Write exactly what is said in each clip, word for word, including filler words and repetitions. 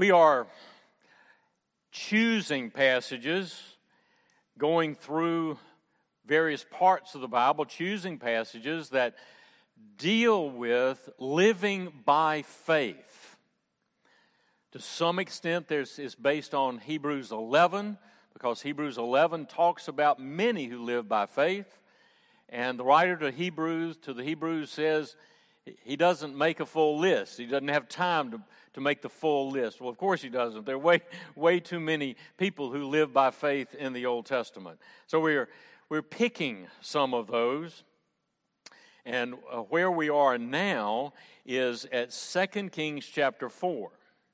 We are choosing passages, going through various parts of the Bible, choosing passages that deal with living by faith. To some extent, there's, it's based on Hebrews eleven, because Hebrews eleven talks about many who live by faith. And the writer to Hebrews, to the Hebrews says he doesn't make a full list. He doesn't have time to, to make the full list. Well, of course he doesn't. There are way, way too many people who live by faith in the Old Testament. So we're, we're picking some of those. And uh, where we are now is at Second Kings chapter four.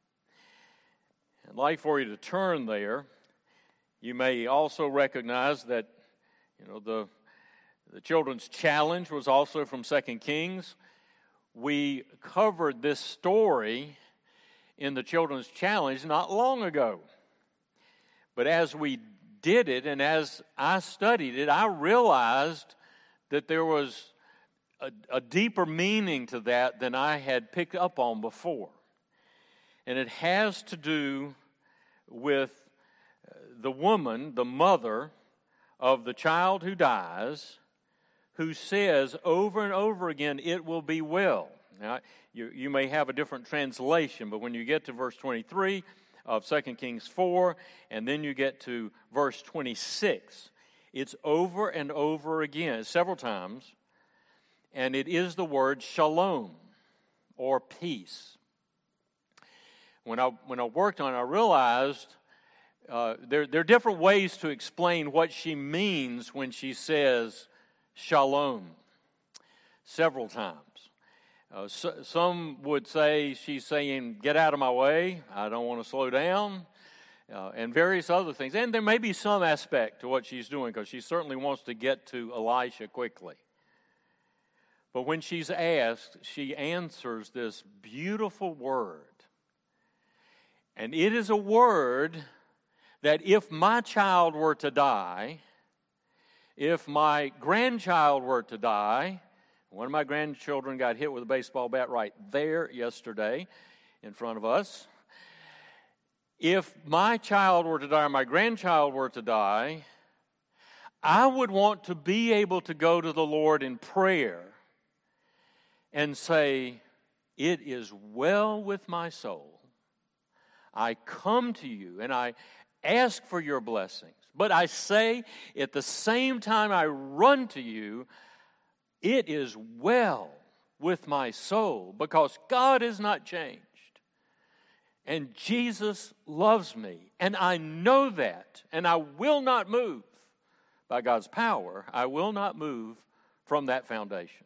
I'd like for you to turn there. You may also recognize that, you know, the, the children's challenge was also from Second Kings. We covered this story in the children's challenge not long ago. But as we did it and as I studied it, I realized that there was a, a deeper meaning to that than I had picked up on before. And it has to do with the woman, the mother of the child who dies, who says over and over again, "It will be well." Now, you, you may have a different translation, but when you get to verse twenty-three of Second Kings four, and then you get to verse twenty-six, it's over and over again, several times, and it is the word shalom, or peace. When I, when I worked on it, I realized uh, there, there are different ways to explain what she means when she says shalom several times. Uh, so, some would say she's saying, "Get out of my way, I don't want to slow down," uh, and various other things. And there may be some aspect to what she's doing, because she certainly wants to get to Elisha quickly. But when she's asked, she answers this beautiful word. And it is a word that if my child were to die, if my grandchild were to die, one of my grandchildren got hit with a baseball bat right there yesterday in front of us. If my child were to die or my grandchild were to die, I would want to be able to go to the Lord in prayer and say, "It is well with my soul. I come to you and I ask for your blessings. But I say at the same time I run to you, it is well with my soul, because God has not changed. And Jesus loves me, and I know that, and I will not move. By God's power, I will not move from that foundation."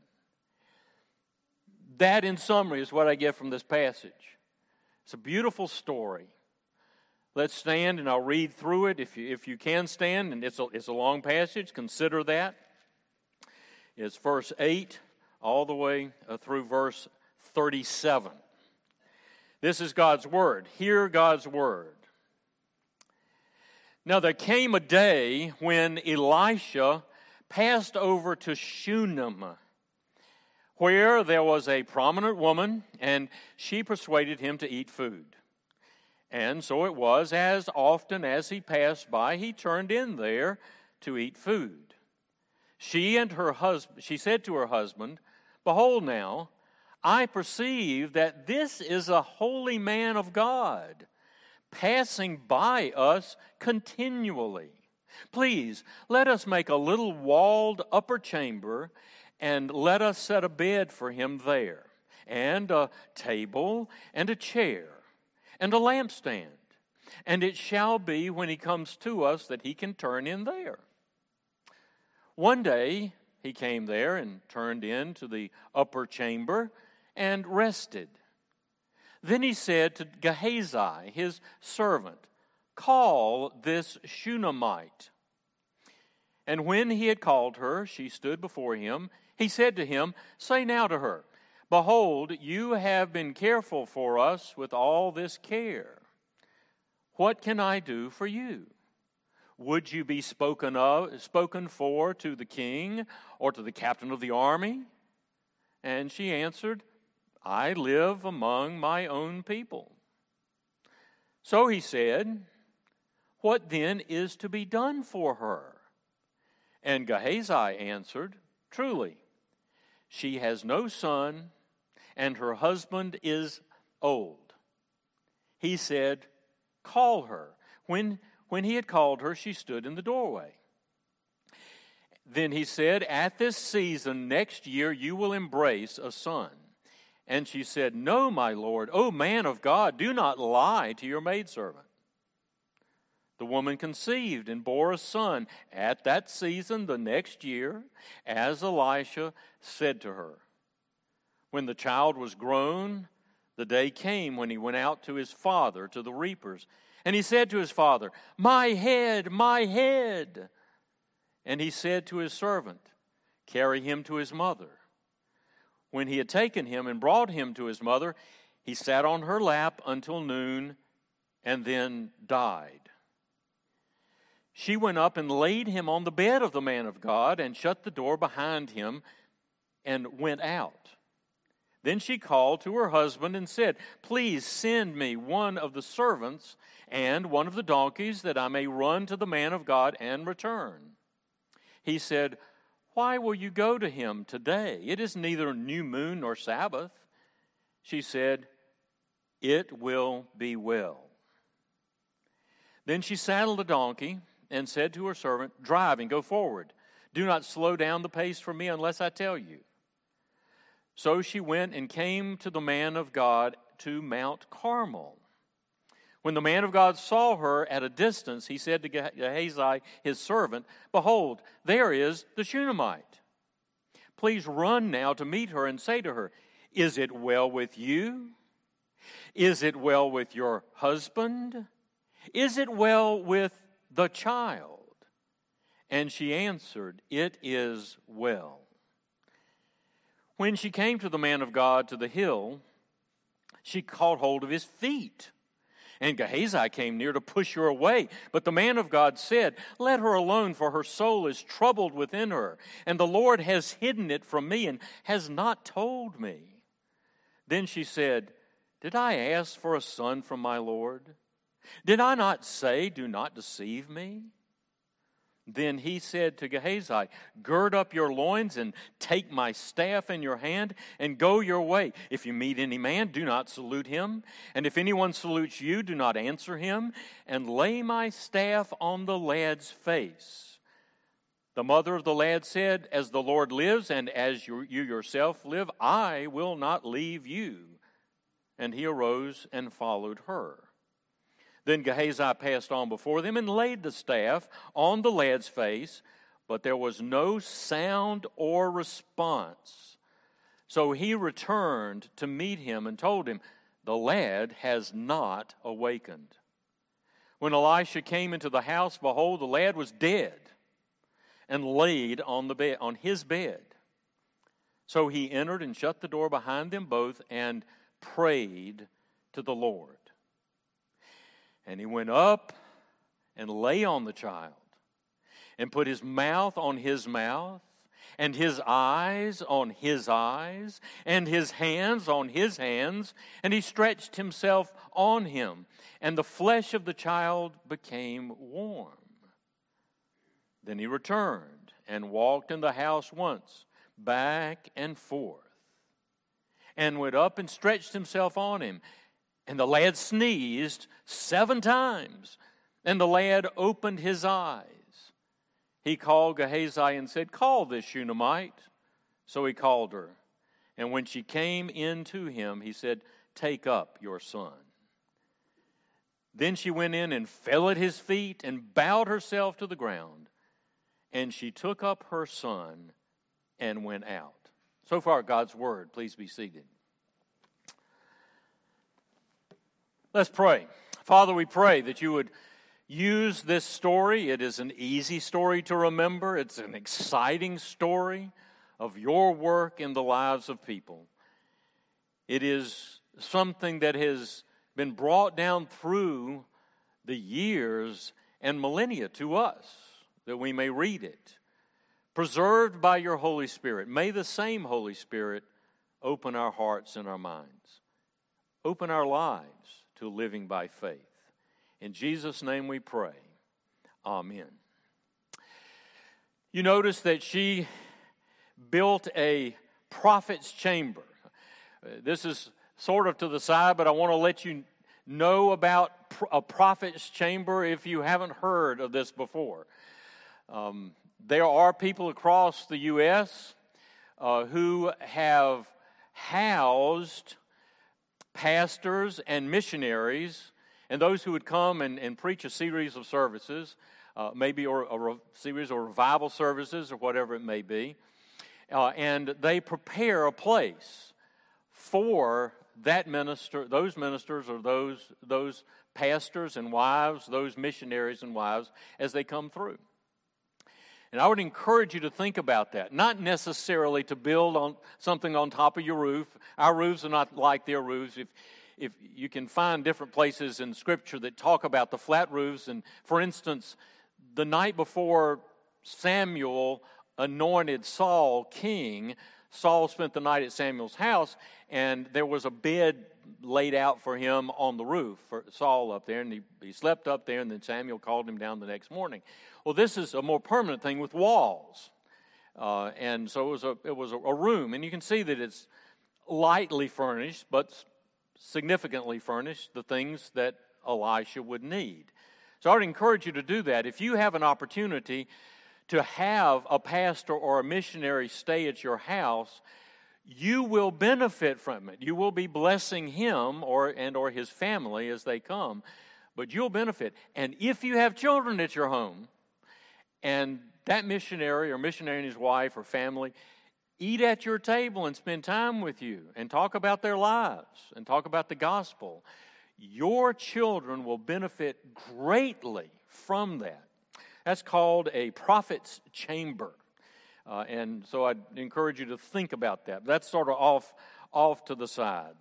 That, in summary, is what I get from this passage. It's a beautiful story. Let's stand, and I'll read through it if you, if you can stand. And it's a, it's a long passage. Consider that. It's verse eight all the way through verse thirty-seven. This is God's word. Hear God's word. "Now there came a day when Elisha passed over to Shunem, where there was a prominent woman, and she persuaded him to eat food. And so it was, as often as he passed by, he turned in there to eat food. She and her husband, she said to her husband, 'Behold now, I perceive that this is a holy man of God, passing by us continually. Please, let us make a little walled upper chamber, and let us set a bed for him there, and a table, and a chair, and a lampstand. And it shall be when he comes to us that he can turn in there.' One day he came there and turned into the upper chamber and rested. Then he said to Gehazi, his servant, 'Call this Shunammite.' And when he had called her, she stood before him. He said to him, 'Say now to her, Behold, you have been careful for us with all this care. What can I do for you? Would you be spoken of, spoken for to the king or to the captain of the army?' And she answered, 'I live among my own people.' So he said, "What then is to be done for her?" And Gehazi answered, "Truly, she has no son, and her husband is old." He said, "Call her." When, when he had called her, she stood in the doorway. Then he said, "At this season next year you will embrace a son." And she said, "No, my lord. O man of God, do not lie to your maidservant." The woman conceived and bore a son at that season the next year, as Elisha said to her. When the child was grown, the day came when he went out to his father to the reapers. And he said to his father, "My head, my head." And he said to his servant, "Carry him to his mother." When he had taken him and brought him to his mother, he sat on her lap until noon and then died. She went up and laid him on the bed of the man of God and shut the door behind him and went out. Then she called to her husband and said, "Please send me one of the servants and one of the donkeys that I may run to the man of God and return." He said, "Why will you go to him today? It is neither new moon nor Sabbath." She said, "It will be well." Then she saddled a donkey and said to her servant, "Drive and go forward. Do not slow down the pace for me unless I tell you." So she went and came to the man of God to Mount Carmel. When the man of God saw her at a distance, he said to Gehazi, his servant, "Behold, there is the Shunammite. Please run now to meet her and say to her, 'Is it well with you? Is it well with your husband? Is it well with the child?' And she answered, 'It is well.' When she came to the man of God to the hill, she caught hold of his feet. And Gehazi came near to push her away. But the man of God said, 'Let her alone, for her soul is troubled within her. And the Lord has hidden it from me and has not told me.' Then she said, 'Did I ask for a son from my Lord? Did I not say, do not deceive me?' Then he said to Gehazi, 'Gird up your loins and take my staff in your hand and go your way. If you meet any man, do not salute him. And if anyone salutes you, do not answer him. And lay my staff on the lad's face.' The mother of the lad said, 'As the Lord lives and as you, you yourself live, I will not leave you.' And he arose and followed her. Then Gehazi passed on before them and laid the staff on the lad's face, but there was no sound or response. So he returned to meet him and told him, 'The lad has not awakened.' When Elisha came into the house, behold, the lad was dead and laid on the bed, on his bed. So he entered and shut the door behind them both and prayed to the Lord. And he went up and lay on the child and put his mouth on his mouth and his eyes on his eyes and his hands on his hands. And he stretched himself on him, and the flesh of the child became warm. Then he returned and walked in the house once, back and forth, and went up and stretched himself on him. And the lad sneezed seven times, and the lad opened his eyes. He called Gehazi and said, 'Call this Shunammite.' So he called her. And when she came in to him, he said, 'Take up your son.' Then she went in and fell at his feet and bowed herself to the ground. And she took up her son and went out." So far, God's word. Please be seated. Let's pray. Father, we pray that you would use this story. It is an easy story to remember. It's an exciting story of your work in the lives of people. It is something that has been brought down through the years and millennia to us, that we may read it. Preserved by your Holy Spirit. May the same Holy Spirit open our hearts and our minds. Open our lives to living by faith. In Jesus' name we pray. Amen. You notice that she built a prophet's chamber. This is sort of to the side, but I want to let you know about a prophet's chamber if you haven't heard of this before. Um, there are people across the U S uh, who have housed pastors and missionaries and those who would come and, and preach a series of services, uh, maybe or a re- series of revival services or whatever it may be, uh, and they prepare a place for that minister, those ministers or those those pastors and wives, those missionaries and wives as they come through. And I would encourage you to think about that, not necessarily to build on something on top of your roof. Our roofs are not like their roofs. If if you can find different places in Scripture that talk about the flat roofs, and for instance, the night before Samuel anointed Saul king, Saul spent the night at Samuel's house, and there was a bed laid out for him on the roof for Saul up there, and he, he slept up there, and then Samuel called him down the next morning. Well, this is a more permanent thing with walls, uh, and so it was a it was a, a room, and you can see that it's lightly furnished, but significantly furnished, the things that Elisha would need. So I would encourage you to do that. If you have an opportunity to have a pastor or a missionary stay at your house, you will benefit from it. You will be blessing him or and or his family as they come, but you'll benefit. And if you have children at your home, and that missionary or missionary and his wife or family eat at your table and spend time with you and talk about their lives and talk about the gospel, your children will benefit greatly from that. That's called a prophet's chamber. Uh, and so I'd encourage you to think about that. That's sort of off, off to the side.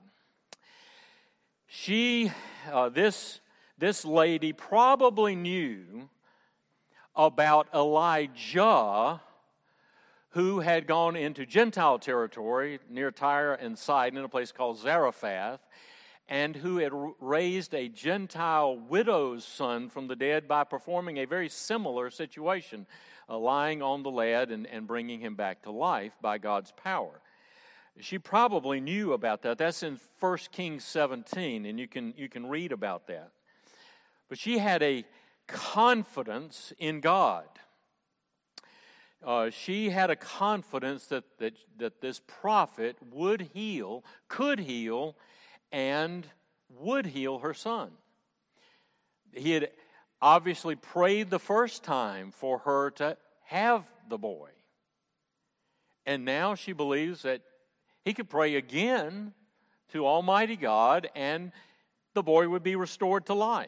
She, uh, this, this lady probably knew about Elijah, who had gone into Gentile territory near Tyre and Sidon in a place called Zarephath, and who had raised a Gentile widow's son from the dead by performing a very similar situation, uh, lying on the lad and, and bringing him back to life by God's power. She probably knew about that. That's in First Kings seventeen, and you can you can read about that. But she had a confidence in God. Uh, she had a confidence that, that that this prophet would heal, could heal, and would heal her son. He had obviously prayed the first time for her to have the boy. And now she believes that he could pray again to Almighty God and the boy would be restored to life.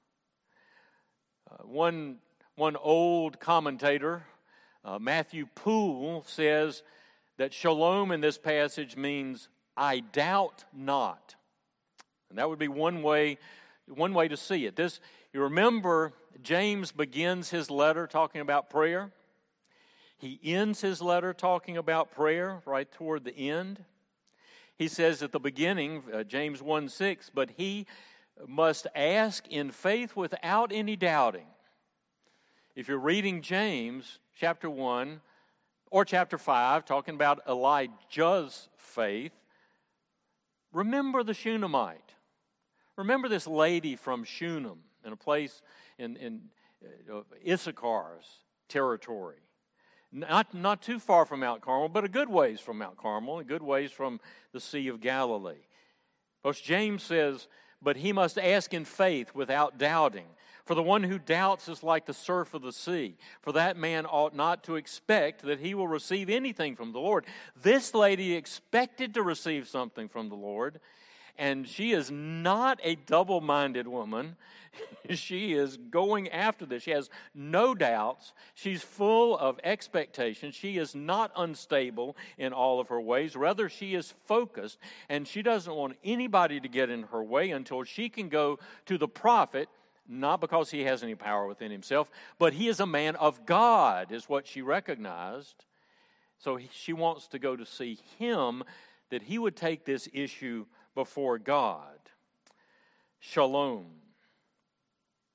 Uh, one, one old commentator, uh, Matthew Poole, says that shalom in this passage means I doubt not. And that would be one way, one way to see it. This, you remember, James begins his letter talking about prayer. He ends his letter talking about prayer right toward the end. He says at the beginning, uh, James one six, but he must ask in faith without any doubting. If you're reading James chapter one or chapter five, talking about Elijah's faith, remember the Shunammite. Remember this lady from Shunem, in a place in, in uh, Issachar's territory. Not, not too far from Mount Carmel, but a good ways from Mount Carmel, a good ways from the Sea of Galilee. Because James says, but he must ask in faith without doubting. For the one who doubts is like the surf of the sea. For that man ought not to expect that he will receive anything from the Lord. This lady expected to receive something from the Lord, and she is not a double-minded woman. She is going after this. She has no doubts. She's full of expectation. She is not unstable in all of her ways. Rather, she is focused, and she doesn't want anybody to get in her way until she can go to the prophet, not because he has any power within himself, but he is a man of God, is what she recognized. So she wants to go to see him, that he would take this issue before God. Shalom.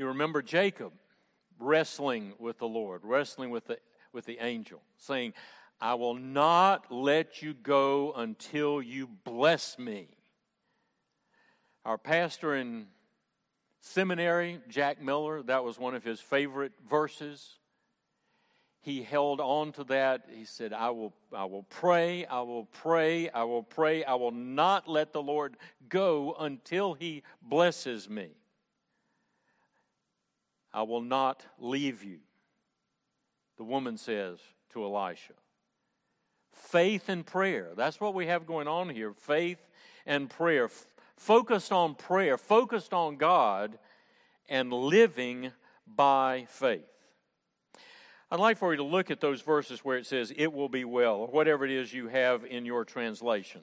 You remember Jacob wrestling with the Lord, wrestling with the, with the angel, saying, I will not let you go until you bless me. Our pastor in seminary, Jack Miller, that was one of his favorite verses. He held on to that. He said, I will, I will pray, I will pray, I will pray. I will not let the Lord go until he blesses me. I will not leave you, the woman says to Elisha. Faith and prayer. That's what we have going on here. Faith and prayer. F- focused on prayer, focused on God, and living by faith. I'd like for you to look at those verses where it says, it will be well, or whatever it is you have in your translation.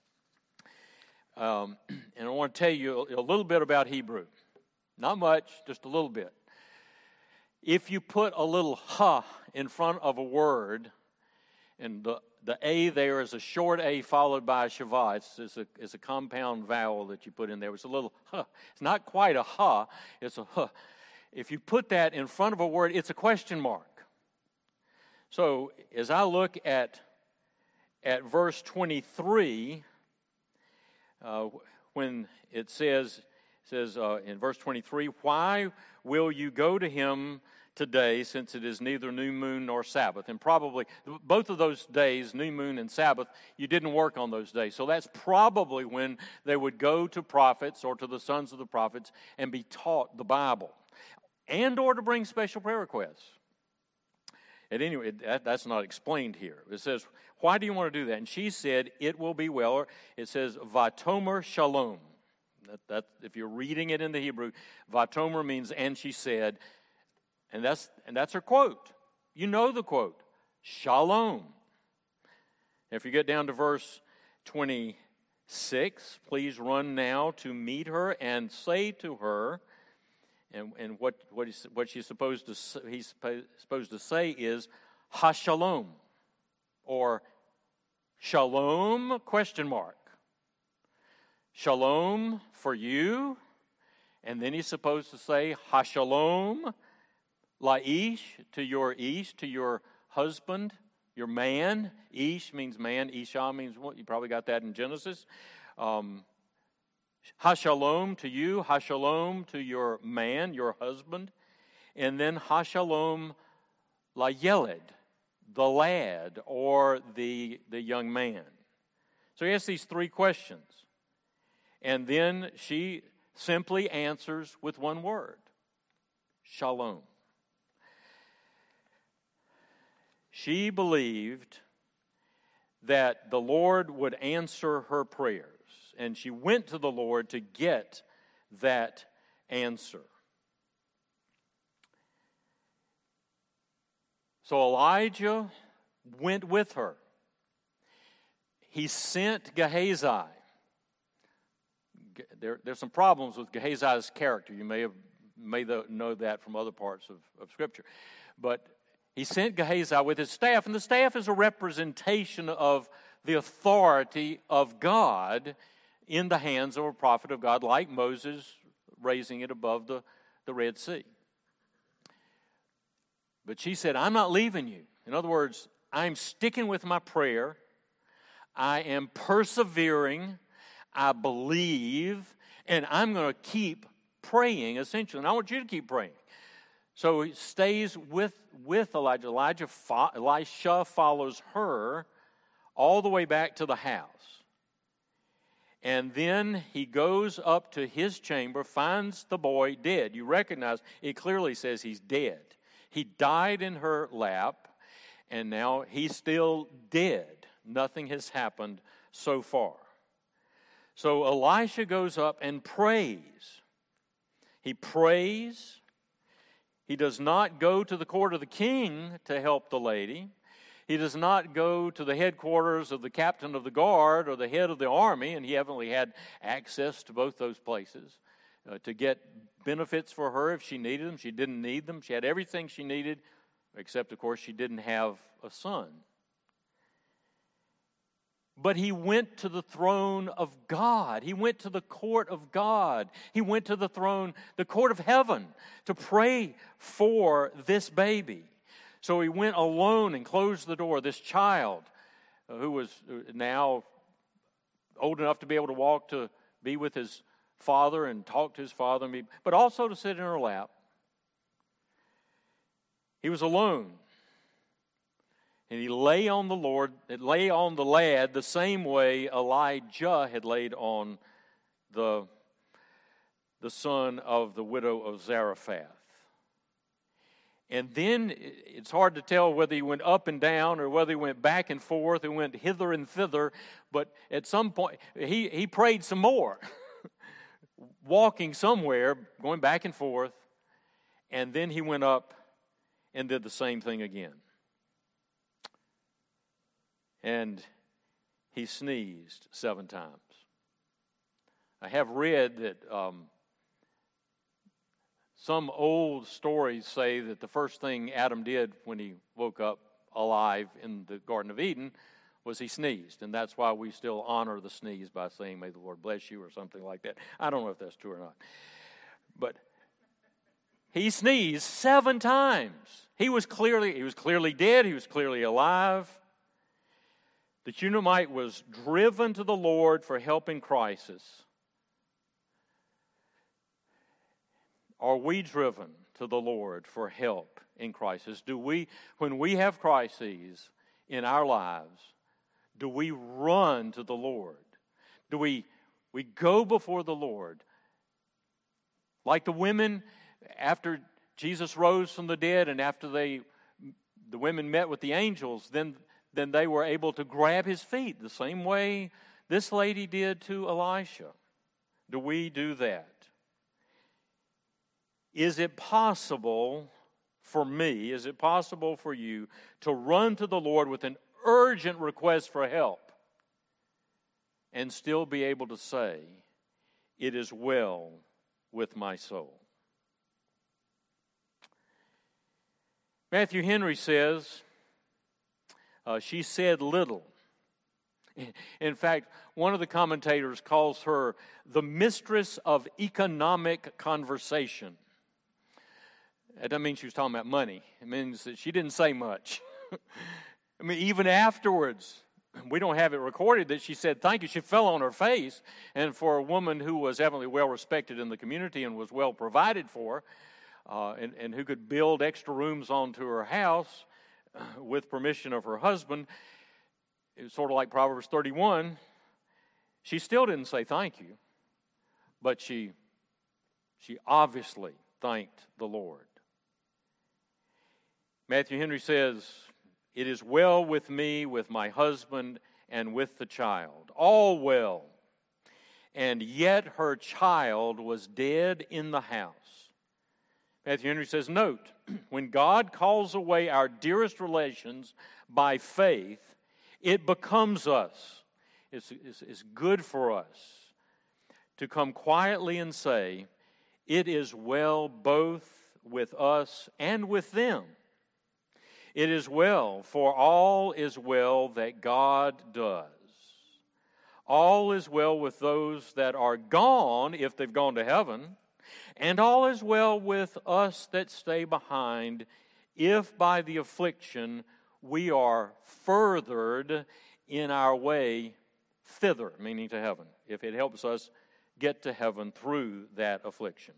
Um, and I want to tell you a little bit about Hebrew. Not much, just a little bit. If you put a little ha in front of a word, and the, the A there is a short A followed by a shavah, it's, it's, a, it's a compound vowel that you put in there. It's a little ha. It's not quite a ha, it's a ha. If you put that in front of a word, it's a question mark. So as I look at, at verse twenty-three, uh, when it says, it says uh, in verse twenty-three, why will you go to him today, since it is neither new moon nor Sabbath? And probably both of those days, new moon and Sabbath, you didn't work on those days. So that's probably when they would go to prophets or to the sons of the prophets and be taught the Bible, and or to bring special prayer requests. At any rate, that, that's not explained here. It says, why do you want to do that? And she said, it will be well. Or it says, Vatomer Shalom. That, that, if you're reading it in the Hebrew, Vatomer means, and she said, and that's, and that's her quote. You know the quote, Shalom. If you get down to verse twenty-six, please run now to meet her and say to her, And, and what what, he's, what she's supposed to he's supposed to say is Hashalom, or Shalom question mark. Shalom for you, and then he's supposed to say Hashalom Laish to your ish, to your husband, your man. Ish means man. Isha means what? You probably got that in Genesis. Um, Hashalom to you, Hashalom to your man, your husband, and then Hashalom Layeled, the lad or the, the young man. So he asks these three questions, and then she simply answers with one word, Shalom. She believed that the Lord would answer her prayers. And she went to the Lord to get that answer. So Elijah went with her. He sent Gehazi. There, there's some problems with Gehazi's character. You may have may know that from other parts of, of Scripture. But he sent Gehazi with his staff, and the staff is a representation of the authority of God in the hands of a prophet of God, like Moses raising it above the, the Red Sea. But she said, I'm not leaving you. In other words, I'm sticking with my prayer. I am persevering. I believe. And I'm going to keep praying, essentially. And I want you to keep praying. So he stays with, with Elijah. Elijah fo- Elisha follows her all the way back to the house. And then he goes up to his chamber, finds the boy dead. You recognize it clearly says he's dead. He died in her lap, and now he's still dead. Nothing has happened so far. So Elisha goes up and prays. He prays. He does not go to the court of the king to help the lady. He does not go to the headquarters of the captain of the guard or the head of the army, and he evidently had access to both those places uh, to get benefits for her if she needed them. She didn't need them. She had everything she needed, except, of course, she didn't have a son. but he went to the throne of God. He went to the court of God. He went to the throne, the court of heaven, to pray for this baby. So he went alone and closed the door. This child, uh, who was now old enough to be able to walk, to be with his father and talk to his father, and be, but also to sit in her lap. He was alone. And he lay on the Lord, lay on the lad the same way Elijah had laid on the, the son of the widow of Zarephath. And then it's hard to tell whether he went up and down or whether he went back and forth and went hither and thither. But at some point, he, he prayed some more, walking somewhere, going back and forth. And then he went up and did the same thing again. And he sneezed seven times. I have read that um, some old stories say that the first thing Adam did when he woke up alive in the Garden of Eden was he sneezed. And that's why we still honor the sneeze by saying, "May the Lord bless you," or something like that. I don't know if that's true or not. But he sneezed seven times. He was clearly, he was clearly dead. He was clearly alive. The Shunammite was driven to the Lord for help in crisis. Are we driven to the Lord for help in crisis? Do we, when we have crises in our lives, do we run to the Lord? Do we, we go before the Lord? Like the women, after Jesus rose from the dead and after they, the women met with the angels, then then they were able to grab his feet the same way this lady did to Elisha. Do we do that? Is it possible for me, is it possible for you to run to the Lord with an urgent request for help and still be able to say, "It is well with my soul"? Matthew Henry says, Uh, she said little. In fact, one of the commentators calls her the mistress of economic conversation. That doesn't mean she was talking about money. It means that she didn't say much. I mean, even afterwards, we don't have it recorded that she said thank you. She fell on her face. And for a woman who was evidently well respected in the community and was well provided for, uh, and, and who could build extra rooms onto her house, with permission of her husband, it was sort of like Proverbs thirty-one. She still didn't say thank you, but she, she obviously thanked the Lord. Matthew Henry says, "It is well with me, with my husband, and with the child, all well. And yet her child was dead in the house." Matthew Henry says, note, when God calls away our dearest relations by faith, it becomes us. It's, it's, it's good for us to come quietly and say, "It is well both with us and with them. It is well, for all is well that God does. All is well with those that are gone, if they've gone to heaven, and all is well with us that stay behind, if by the affliction we are furthered in our way thither," meaning to heaven, if it helps us get to heaven through that affliction.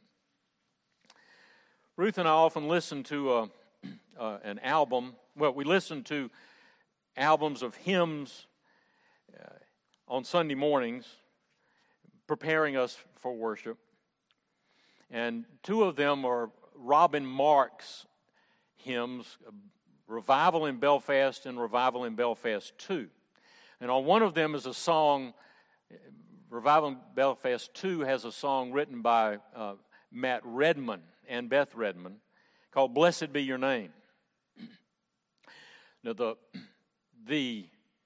Ruth and I often listen to a, uh, an album. Well, we listen to albums of hymns uh, on Sunday mornings, preparing us for worship. And two of them are Robin Marks hymns, Revival in Belfast and Revival in Belfast two. And on one of them is a song, Revival in Belfast two has a song written by uh, Matt Redman and Beth Redman called "Blessed Be Your Name." Now the, the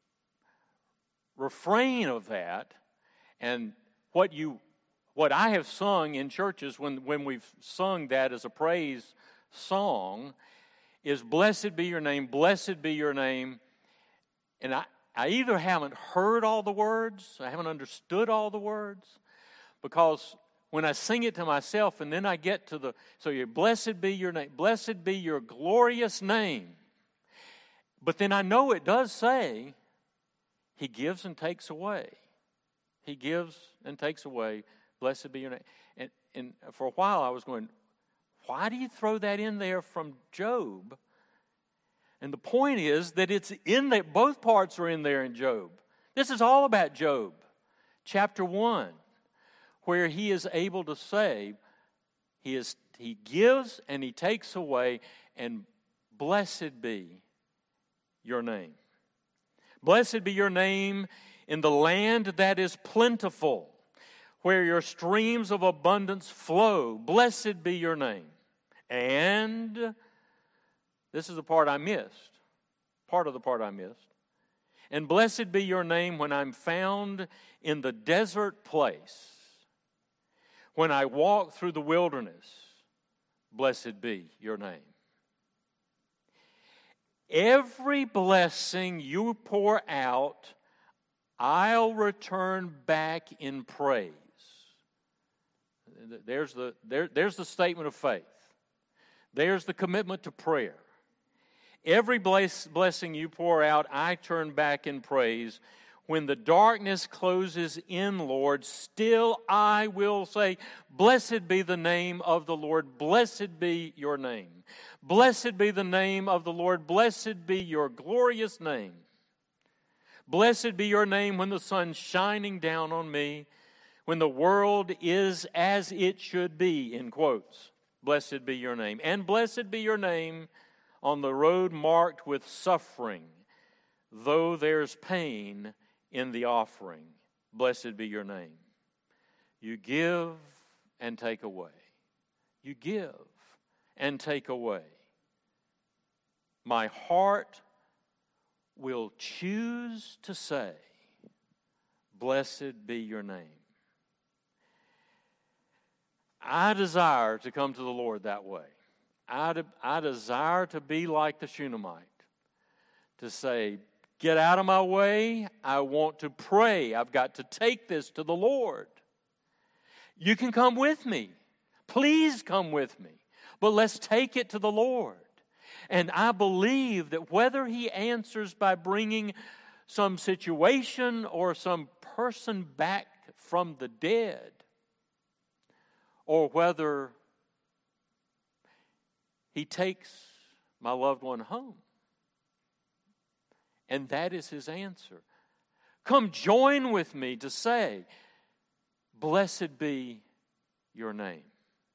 refrain of that and what you What I have sung in churches when, when we've sung that as a praise song is "Blessed be your name, blessed be your name." And I, I either haven't heard all the words, I haven't understood all the words, because when I sing it to myself and then I get to the, so you blessed be your name, blessed be your glorious name. But then I know it does say, He gives and takes away. He gives and takes away, blessed be your name. And, and for a while I was going, why do you throw that in there from Job? And the point is that it's in there, both parts are in there in Job. This is all about Job, chapter one, where he is able to say, he is he gives and he takes away, and blessed be your name. Blessed be your name in the land that is plentiful, where your streams of abundance flow. Blessed be your name. And this is the part I missed. Part of the part I missed. And blessed be your name when I'm found in the desert place. When I walk through the wilderness, blessed be your name. Every blessing you pour out, I'll return back in praise. There's the, there, there's the statement of faith. There's the commitment to prayer. Every bless, blessing you pour out, I turn back in praise. When the darkness closes in, Lord, still I will say, blessed be the name of the Lord. Blessed be your name. Blessed be the name of the Lord. Blessed be your glorious name. Blessed be your name when the sun's shining down on me, when the world is as it should be, in quotes. Blessed be your name. And blessed be your name on the road marked with suffering, though there's pain in the offering. Blessed be your name. You give and take away. You give and take away. My heart will choose to say, blessed be your name. I desire to come to the Lord that way. I, de- I desire to be like the Shunammite, to say, get out of my way. I want to pray. I've got to take this to the Lord. You can come with me. Please come with me. But let's take it to the Lord. And I believe that whether He answers by bringing some situation or some person back from the dead, or whether He takes my loved one home, and that is His answer. Come join with me to say, blessed be your name.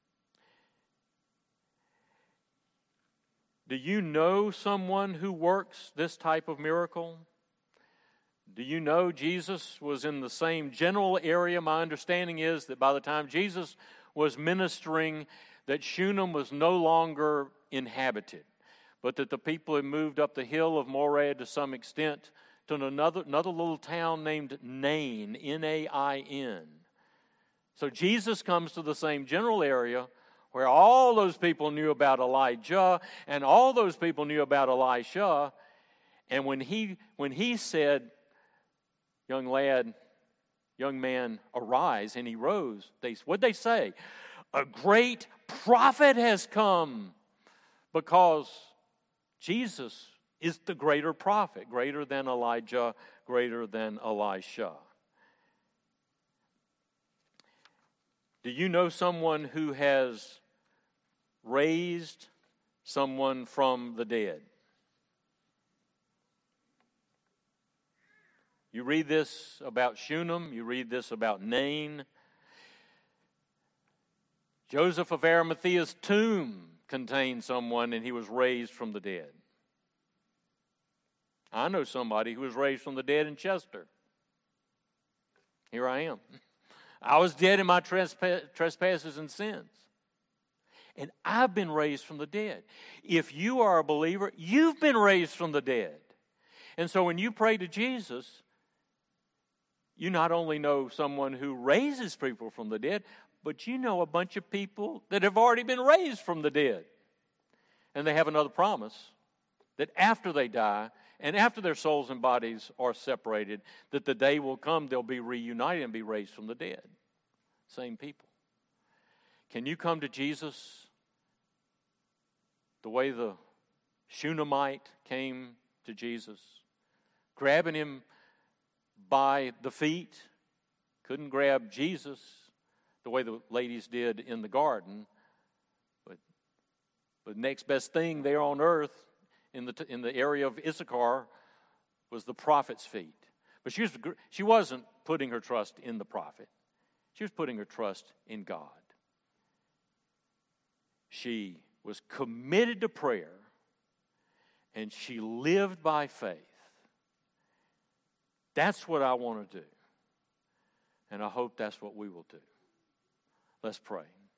Do you know someone who works this type of miracle? Do you know Jesus was in the same general area? My understanding is that by the time Jesus was ministering, that Shunem was no longer inhabited, but that the people had moved up the hill of Moreh to some extent to another, another little town named Nain, N A I N. So Jesus comes to the same general area where all those people knew about Elijah and all those people knew about Elisha. And when he, when he said, young lad, young man, arise, and he rose, they, what'd they say? A great prophet has come, because Jesus is the greater prophet, greater than Elijah, greater than Elisha. Do you know someone who has raised someone from the dead? You read this about Shunem, you read this about Nain. Joseph of Arimathea's tomb contained someone, and he was raised from the dead. I know somebody who was raised from the dead in Chester. Here I am. I was dead in my trespasses and sins. And I've been raised from the dead. If you are a believer, you've been raised from the dead. And so when you pray to Jesus, you not only know someone who raises people from the dead, but you know a bunch of people that have already been raised from the dead. And they have another promise that after they die and after their souls and bodies are separated, that the day will come they'll be reunited and be raised from the dead. Same people. Can you come to Jesus the way the Shunammite came to Jesus? Grabbing him by the feet. Couldn't grab Jesus the way the ladies did in the garden. But the next best thing there on earth in the in the area of Issachar was the prophet's feet. But she was, she wasn't putting her trust in the prophet. She was putting her trust in God. She was committed to prayer, and she lived by faith. That's what I want to do. And I hope that's what we will do. Let's pray.